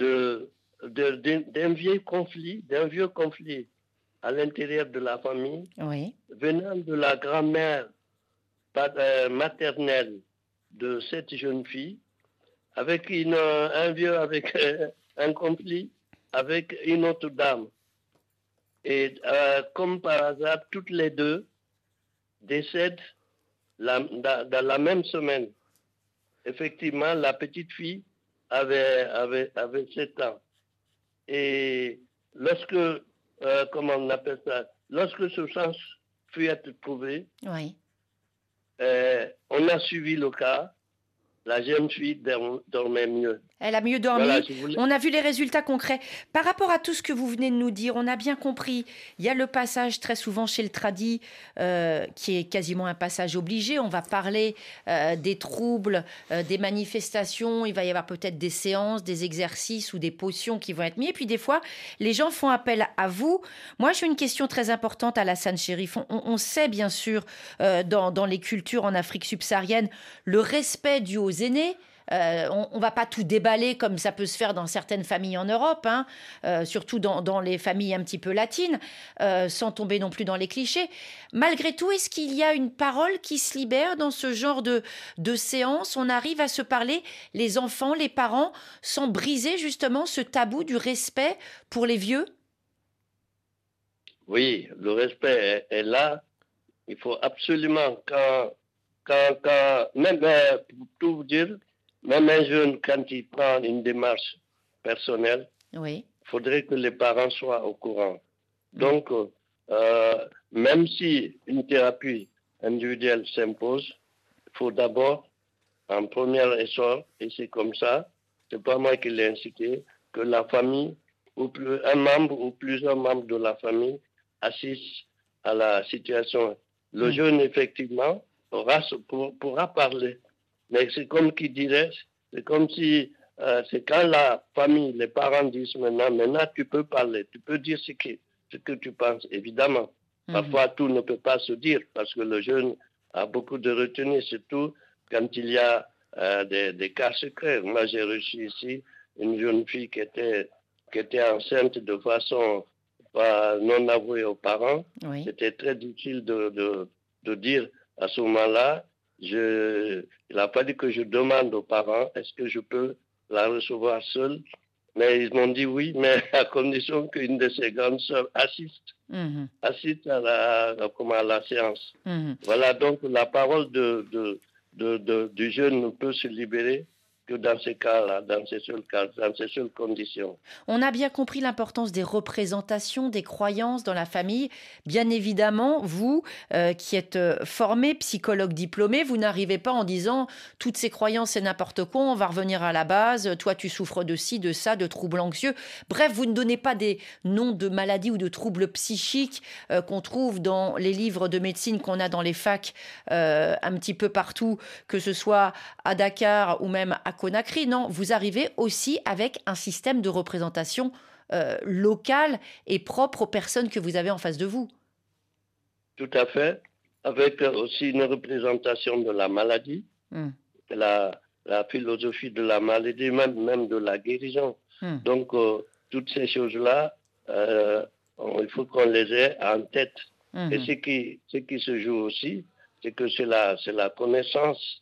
d'un vieux conflit à l'intérieur de la famille, oui. venant de la grand-mère maternelle de cette jeune fille, avec un conflit avec une autre dame. Et comme par hasard, toutes les deux décèdent dans la même semaine, effectivement, la petite fille avait 7 ans. Et lorsque, comment on appelle ça, lorsque ce sang fut être trouvé, Oui. On a suivi le cas. La jeune fille dormait mieux. Elle a mieux dormi. Voilà, On a vu les résultats concrets. Par rapport à tout ce que vous venez de nous dire, on a bien compris. Il y a le passage très souvent chez le tradi qui est quasiment un passage obligé. On va parler des troubles, des manifestations. Il va y avoir peut-être des séances, des exercices ou des potions qui vont être mis. Et puis des fois, les gens font appel à vous. Moi, j'ai une question très importante à Alassane Chérif. On sait bien sûr dans les cultures en Afrique subsaharienne le respect dû aux aînés. On ne va pas tout déballer comme ça peut se faire dans certaines familles en Europe, hein, surtout dans les familles un petit peu latines, sans tomber non plus dans les clichés. Malgré tout, est-ce qu'il y a une parole qui se libère dans ce genre de séance? On arrive à se parler, les enfants, les parents, sans briser justement ce tabou du respect pour les vieux? Oui, le respect est là. Il faut absolument, même pour tout vous dire, même un jeune, quand il prend une démarche personnelle, oui, il faudrait que les parents soient au courant. Donc, même si une thérapie individuelle s'impose, il faut d'abord, en premier essor, et c'est comme ça, c'est pas moi qui l'ai incité, que la famille, un membre ou plusieurs membres de la famille assistent à la situation. Le jeune, effectivement, pourra parler. Mais c'est comme qui dirait, c'est comme si c'est quand la famille, les parents disent maintenant tu peux parler, tu peux dire ce que tu penses, évidemment. Parfois, tout ne peut pas se dire parce que le jeune a beaucoup de retenue, surtout quand il y a des cas secrets. Moi, j'ai reçu ici une jeune fille qui était enceinte de façon non avouée aux parents. Oui. C'était très difficile de dire à ce moment-là. Il a fallu que je demande aux parents est-ce que je peux la recevoir seule. Mais ils m'ont dit oui, mais à condition qu'une de ses grandes sœurs assiste à la séance. Voilà, donc la parole du jeune ne peut se libérer que dans ces cas-là, dans ces seules conditions. On a bien compris l'importance des représentations, des croyances dans la famille. Bien évidemment, vous qui êtes formé, psychologue diplômé, vous n'arrivez pas en disant « toutes ces croyances, c'est n'importe quoi, on va revenir à la base, toi tu souffres de ci, de ça, de troubles anxieux ». Bref, vous ne donnez pas des noms de maladies ou de troubles psychiques qu'on trouve dans les livres de médecine qu'on a dans les facs un petit peu partout, que ce soit à Dakar ou même à Conakry. Non, vous arrivez aussi avec un système de représentation local et propre aux personnes que vous avez en face de vous. Tout à fait, avec aussi une représentation de la maladie, la philosophie de la maladie, même de la guérison. Donc, toutes ces choses-là, il faut qu'on les ait en tête. Et ce qui se joue aussi, c'est que c'est la connaissance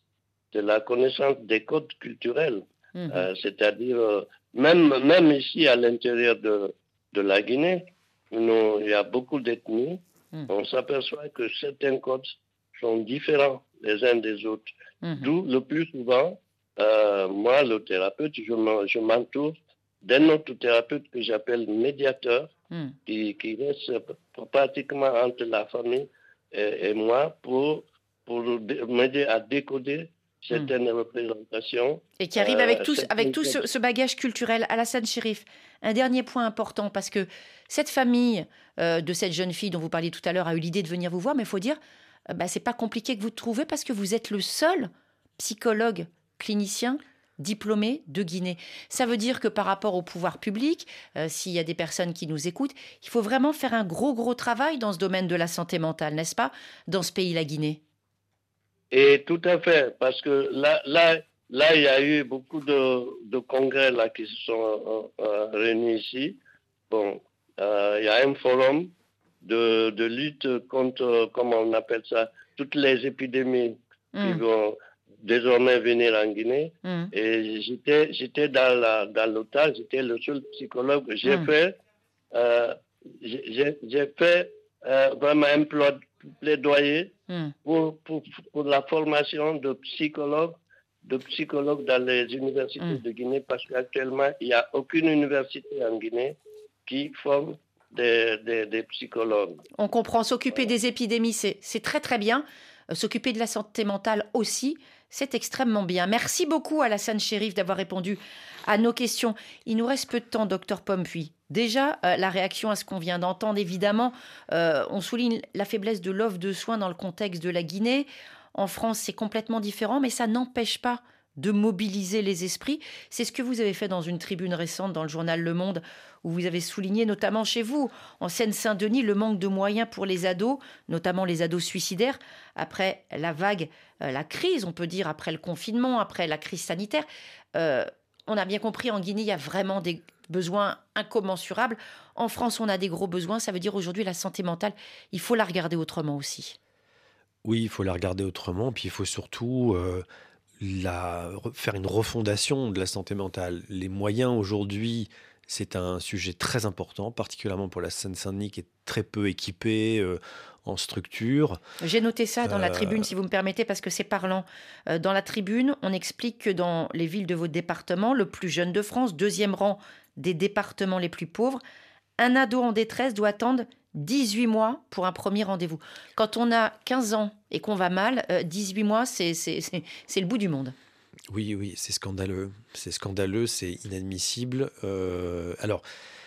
des codes culturels. C'est-à-dire, même ici à l'intérieur de la Guinée, il y a beaucoup d'ethnies. On s'aperçoit que certains codes sont différents les uns des autres. D'où le plus souvent, moi, le thérapeute, je m'entoure d'un autre thérapeute que j'appelle médiateur, qui reste pratiquement entre la famille et moi pour m'aider à décoder certaines représentations. Et qui arrive avec tout ce bagage culturel. Alassane Chérif, un dernier point important, parce que cette famille de cette jeune fille dont vous parliez tout à l'heure a eu l'idée de venir vous voir, mais il faut dire, c'est pas compliqué que vous trouviez parce que vous êtes le seul psychologue clinicien diplômé de Guinée. Ça veut dire que par rapport au pouvoir public, s'il y a des personnes qui nous écoutent, il faut vraiment faire un gros travail dans ce domaine de la santé mentale, n'est-ce pas, dans ce pays, la Guinée? Et tout à fait, parce que là, il y a eu beaucoup de congrès là, qui se sont réunis ici. Bon, il y a un forum de lutte contre, comment on appelle ça, toutes les épidémies qui vont désormais venir en Guinée. Et j'étais dans l'hôtel, j'étais le seul psychologue. J'ai fait vraiment un plaidoyer pour la formation de psychologues dans les universités de Guinée, parce qu'actuellement, il n'y a aucune université en Guinée qui forme des psychologues. On comprend, s'occuper des épidémies, c'est très très bien. S'occuper de la santé mentale aussi, c'est extrêmement bien. Merci beaucoup Alassane Chérif d'avoir répondu à nos questions. Il nous reste peu de temps, docteur Pompuy. Déjà, la réaction à ce qu'on vient d'entendre, évidemment, on souligne la faiblesse de l'offre de soins dans le contexte de la Guinée. En France, c'est complètement différent, mais ça n'empêche pas de mobiliser les esprits. C'est ce que vous avez fait dans une tribune récente dans le journal Le Monde, où vous avez souligné, notamment chez vous, en Seine-Saint-Denis, le manque de moyens pour les ados, notamment les ados suicidaires, après la vague, la crise, on peut dire, après le confinement, après la crise sanitaire. On a bien compris, en Guinée, il y a vraiment des besoins incommensurables. En France, on a des gros besoins. Ça veut dire aujourd'hui, la santé mentale, il faut la regarder autrement aussi. Oui, il faut la regarder autrement, puis il faut surtout faire une refondation de la santé mentale. Les moyens aujourd'hui, c'est un sujet très important, particulièrement pour la Seine-Saint-Denis qui est très peu équipée en structure. J'ai noté ça dans la tribune, si vous me permettez, parce que c'est parlant. Dans la tribune, on explique que dans les villes de votre département, le plus jeune de France, 2e rang des départements les plus pauvres, un ado en détresse doit attendre 18 mois pour un premier rendez-vous. Quand on a 15 ans et qu'on va mal, 18 mois, c'est le bout du monde. Oui, c'est scandaleux. C'est scandaleux, c'est inadmissible. Alors,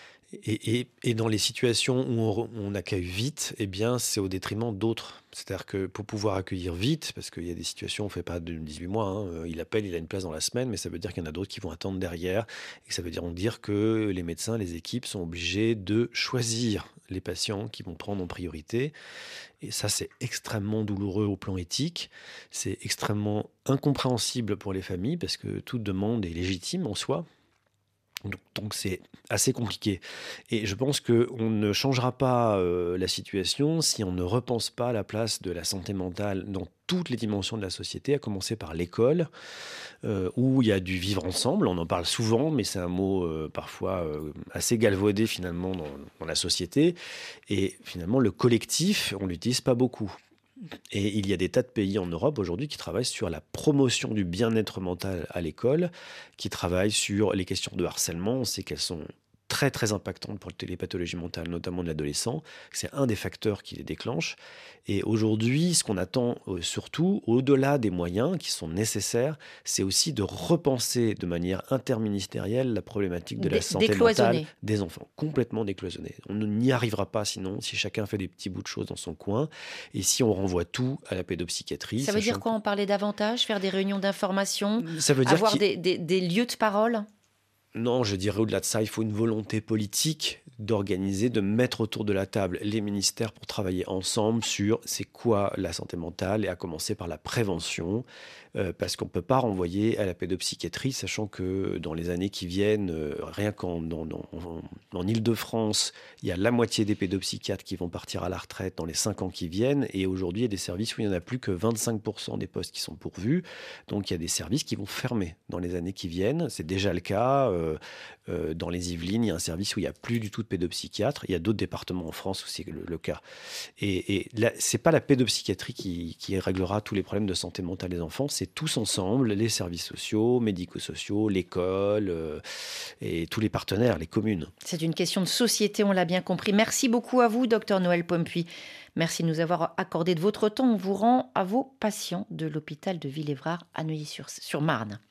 et dans les situations où on accueille vite, eh bien, c'est au détriment d'autres. C'est-à-dire que pour pouvoir accueillir vite, parce qu'il y a des situations où on ne fait pas de 18 mois, il appelle, il a une place dans la semaine, mais ça veut dire qu'il y en a d'autres qui vont attendre derrière. Et ça veut dire que les médecins, les équipes sont obligés de choisir les patients qui vont prendre en priorité. Et ça, c'est extrêmement douloureux au plan éthique. C'est extrêmement incompréhensible pour les familles, parce que toute demande est légitime en soi. Donc c'est assez compliqué. Et je pense qu'on ne changera pas la situation si on ne repense pas la place de la santé mentale dans toutes les dimensions de la société, à commencer par l'école, où il y a du vivre ensemble. On en parle souvent, mais c'est un mot parfois assez galvaudé finalement dans la société. Et finalement, le collectif, on ne l'utilise pas beaucoup. Et il y a des tas de pays en Europe aujourd'hui qui travaillent sur la promotion du bien-être mental à l'école, qui travaillent sur les questions de harcèlement. On sait qu'elles sont très très impactantes pour les pathologies mentales, notamment de l'adolescent. C'est un des facteurs qui les déclenche. Et aujourd'hui, ce qu'on attend surtout, au-delà des moyens qui sont nécessaires, c'est aussi de repenser de manière interministérielle la problématique de la santé mentale des enfants. Complètement décloisonnée. On n'y arrivera pas sinon, si chacun fait des petits bouts de choses dans son coin, et si on renvoie tout à la pédopsychiatrie. Ça veut dire quoi, en parler davantage, faire des réunions d'information, avoir des lieux de parole ? Non, je dirais au-delà de ça, il faut une volonté politique d'organiser, de mettre autour de la table les ministères pour travailler ensemble sur c'est quoi la santé mentale, et à commencer par la prévention, parce qu'on ne peut pas renvoyer à la pédopsychiatrie, sachant que dans les années qui viennent, rien qu'en Île-de-France, il y a la moitié des pédopsychiatres qui vont partir à la retraite dans les 5 ans qui viennent, et aujourd'hui il y a des services où il n'y en a plus que 25% des postes qui sont pourvus, donc il y a des services qui vont fermer dans les années qui viennent. C'est déjà le cas. Dans les Yvelines, il y a un service où il n'y a plus du tout de pédopsychiatre. Il y a d'autres départements en France où c'est le cas. Et là, ce n'est pas la pédopsychiatrie qui réglera tous les problèmes de santé mentale des enfants. C'est tous ensemble, les services sociaux, médico-sociaux, l'école et tous les partenaires, les communes. C'est une question de société, on l'a bien compris. Merci beaucoup à vous, docteur Noël Pompuy. Merci de nous avoir accordé de votre temps. On vous rend à vos patients de l'hôpital de Villévrard à Neuilly-sur-Marne.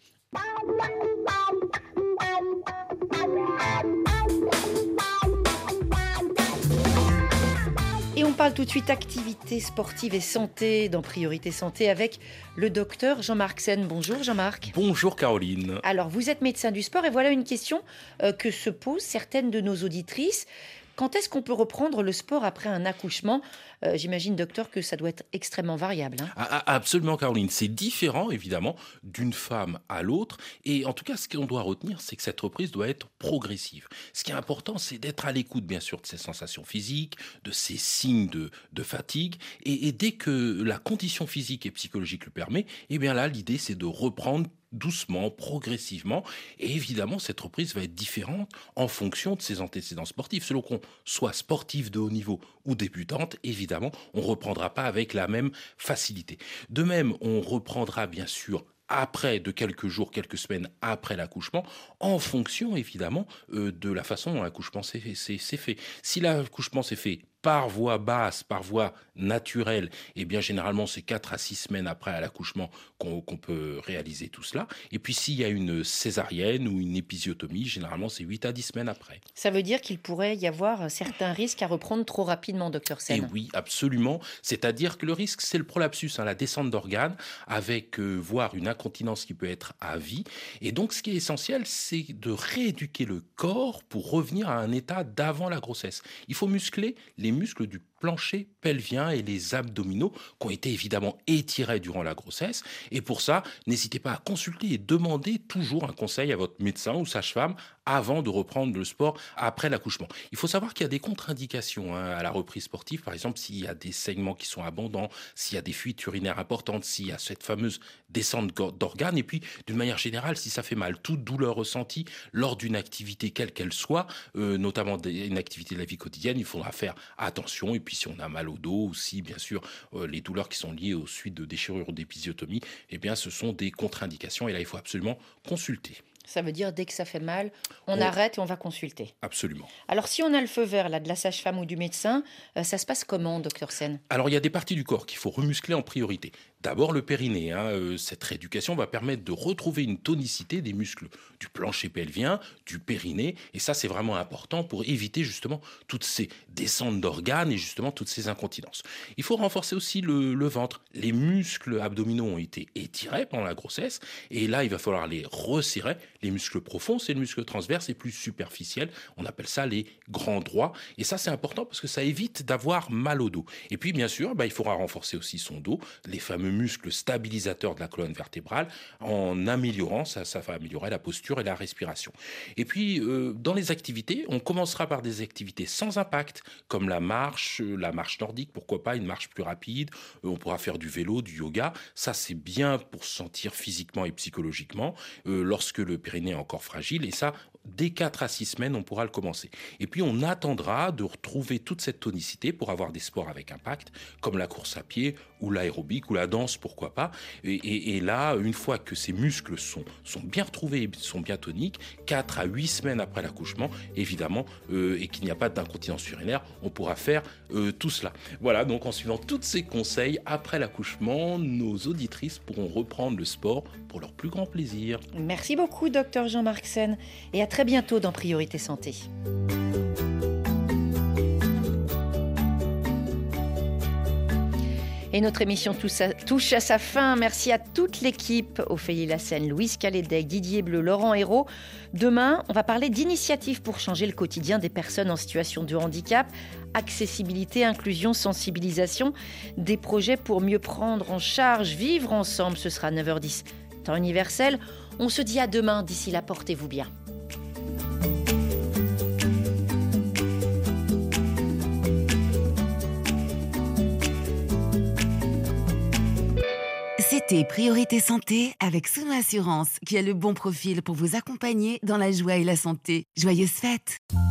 Et on parle tout de suite activité sportive et santé dans Priorité Santé avec le docteur Jean-Marc Sen. Bonjour Jean-Marc. Bonjour Caroline. Alors vous êtes médecin du sport et voilà une question que se posent certaines de nos auditrices. Quand est-ce qu'on peut reprendre le sport après un accouchement ? J'imagine, docteur, que ça doit être extrêmement variable. Absolument, Caroline. C'est différent, évidemment, d'une femme à l'autre. Et en tout cas, ce qu'on doit retenir, c'est que cette reprise doit être progressive. Ce qui est important, c'est d'être à l'écoute, bien sûr, de ses sensations physiques, de ses signes de fatigue. Et dès que la condition physique et psychologique le permet, eh bien là, l'idée, c'est de reprendre doucement, progressivement. Et évidemment, cette reprise va être différente en fonction de ses antécédents sportifs. Selon qu'on soit sportif de haut niveau ou débutante, évidemment, on ne reprendra pas avec la même facilité. De même, on reprendra bien sûr après, de quelques jours, quelques semaines après l'accouchement, en fonction évidemment de la façon dont l'accouchement s'est fait. Si l'accouchement s'est fait par voie basse, par voie naturelle, eh bien généralement c'est 4 à 6 semaines après l'accouchement qu'on peut réaliser tout cela. Et puis s'il y a une césarienne ou une épisiotomie, généralement c'est 8 à 10 semaines après. Ça veut dire qu'il pourrait y avoir certains risques à reprendre trop rapidement, docteur Sen. Et oui, absolument. C'est-à-dire que le risque, c'est le prolapsus, la descente d'organes, avec voire une incontinence qui peut être à vie. Et donc ce qui est essentiel, c'est de rééduquer le corps pour revenir à un état d'avant la grossesse. Il faut muscler les muscles du plancher pelvien et les abdominaux qui ont été évidemment étirés durant la grossesse. Et pour ça, n'hésitez pas à consulter et demander toujours un conseil à votre médecin ou sage-femme avant de reprendre le sport après l'accouchement. Il faut savoir qu'il y a des contre-indications à la reprise sportive. Par exemple, s'il y a des saignements qui sont abondants, s'il y a des fuites urinaires importantes, s'il y a cette fameuse descente d'organes. Et puis, d'une manière générale, si ça fait mal, toute douleur ressentie lors d'une activité quelle qu'elle soit, notamment une activité de la vie quotidienne, il faudra faire attention. Et puis si on a mal au dos ou si bien sûr les douleurs qui sont liées aux suites de déchirure ou d'épisiotomie, eh bien ce sont des contre-indications et là il faut absolument consulter. Ça veut dire dès que ça fait mal, on arrête et on va consulter. Absolument. Alors si on a le feu vert là, de la sage-femme ou du médecin, ça se passe comment, docteur Sen? Alors il y a des parties du corps qu'il faut remuscler en priorité. D'abord le périnée. Cette rééducation va permettre de retrouver une tonicité des muscles du plancher pelvien, du périnée. Et ça, c'est vraiment important pour éviter justement toutes ces descentes d'organes et justement toutes ces incontinences. Il faut renforcer aussi le ventre. Les muscles abdominaux ont été étirés pendant la grossesse. Et là, il va falloir les resserrer. Les muscles profonds, c'est le muscle transverse et plus superficiel. On appelle ça les grands droits. Et ça, c'est important parce que ça évite d'avoir mal au dos. Et puis, bien sûr, il faudra renforcer aussi son dos, les fameux muscles stabilisateurs de la colonne vertébrale, en améliorant, ça va améliorer la posture et la respiration. Et puis, dans les activités, on commencera par des activités sans impact, comme la marche nordique, pourquoi pas une marche plus rapide, on pourra faire du vélo, du yoga. Ça, c'est bien pour se sentir physiquement et psychologiquement, lorsque le périnée est encore fragile, et ça, dès 4 à 6 semaines, on pourra le commencer. Et puis, on attendra de retrouver toute cette tonicité pour avoir des sports avec impact, comme la course à pied, ou l'aérobic, ou la danse, pourquoi pas. Et là, une fois que ces muscles sont bien retrouvés, sont bien toniques, 4 à 8 semaines après l'accouchement, évidemment, et qu'il n'y a pas d'incontinence urinaire, on pourra faire tout cela. Voilà, donc en suivant tous ces conseils, après l'accouchement, nos auditrices pourront reprendre le sport pour leur plus grand plaisir. Merci beaucoup, docteur Jean-Marc Sen, et à très bientôt dans Priorité Santé. Et notre émission touche à sa fin. Merci à toute l'équipe, Ophélie Lassène, Louise Calédec, Didier Bleu, Laurent Hérault. Demain, on va parler d'initiatives pour changer le quotidien des personnes en situation de handicap, accessibilité, inclusion, sensibilisation, des projets pour mieux prendre en charge, vivre ensemble. Ce sera 9h10, temps universel. On se dit à demain. D'ici là, portez-vous bien. C'était Priorité Santé avec Souno Assurance, qui a le bon profil pour vous accompagner dans la joie et la santé. Joyeuses fêtes!